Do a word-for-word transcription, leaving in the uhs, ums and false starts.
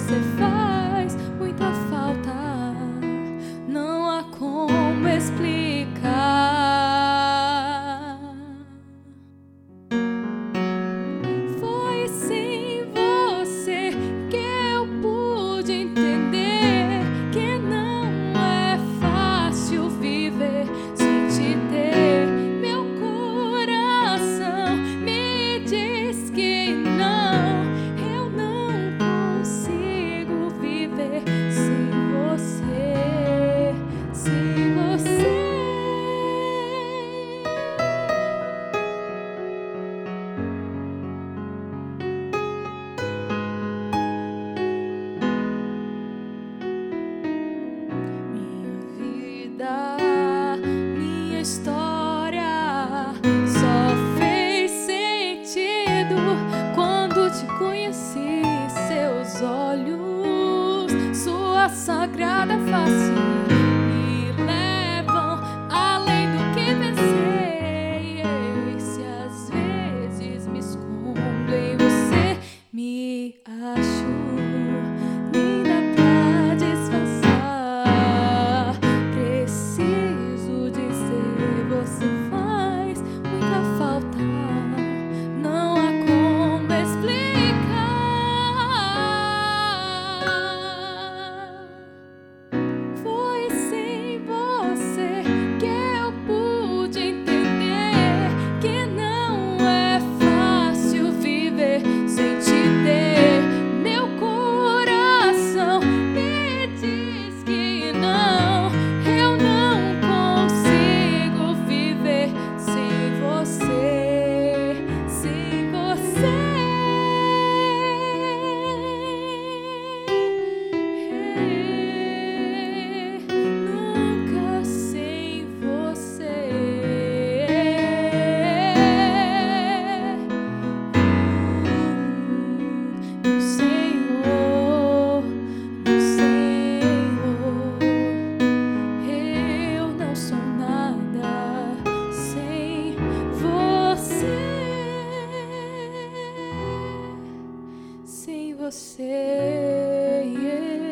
você faz muita falta. Não há como explicar. Foi sem você que eu pude entender que não é fácil viver sem te ter. Meu coração me diz que não, eu não consigo viver sem você, sem você. Minha vida, minha história só fez sentido quando te conheci. Seus olhos, sua sagrada face me levam além do que pensei. E se às vezes me escondo em você, me acho, nem dá pra disfarçar. Preciso dizer, você faz muita falta. Não há como explicar. Foi sem você que eu pude entender que não é fácil viver sem te ter. Meu coração me diz que não, eu não consigo viver sem você, sem você. Nunca sem você. Meu Senhor, meu Senhor, eu não sou nada sem você, sem você.